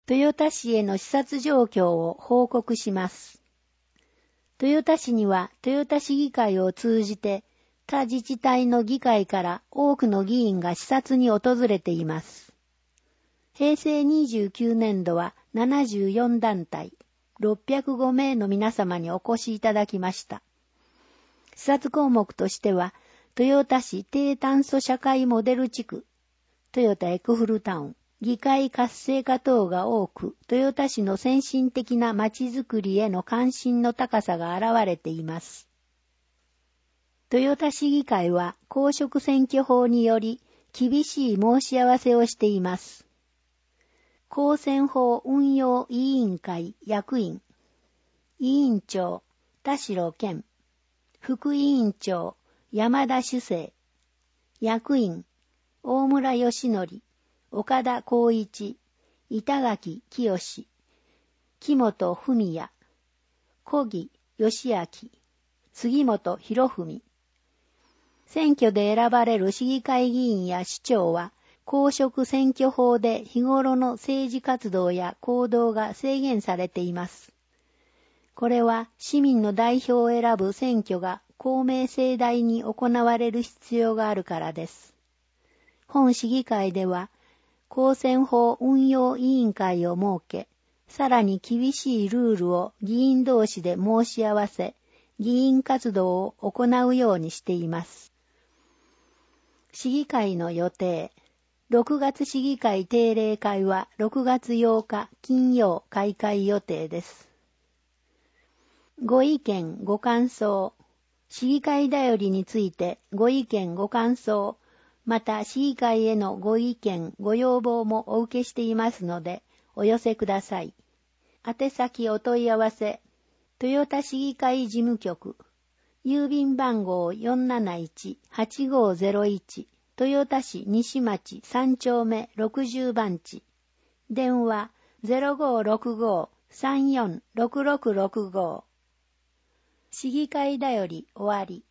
豊田市への視察状況を報告します。豊田市には豊田市議会を通じて他自治体の議会から多くの議員が視察に訪れています。平成29年度は74団体、605名の皆様にお越しいただきました。視察項目としては、豊田市低炭素社会モデル地区、豊田エクフルタウン、議会活性化等が多く、豊田市の先進的な街づくりへの関心の高さが現れています。豊田市議会は公職選挙法により厳しい申し合わせをしています。公選法運用委員会役員、委員長田代健、副委員長山田主生、役員大村義則、岡田光一、板垣清、木本文也、小木義明、杉本博文。選挙で選ばれる市議会議員や市長は、公職選挙法で日頃の政治活動や行動が制限されています。これは市民の代表を選ぶ選挙が公明正大に行われる必要があるからです。本市議会では、公選法運用委員会を設け、さらに厳しいルールを議員同士で申し合わせ、議員活動を行うようにしています。市議会の予定。6月市議会定例会は6月8日金曜開会予定です。ご意見ご感想、市議会だよりについてご意見ご感想、また市議会へのご意見ご要望もお受けしていますのでお寄せください。宛先お問い合わせ、豊田市議会事務局、郵便番号 471-8501、豊田市西町3丁目60番地。電話 0565-346665。市議会だより終わり。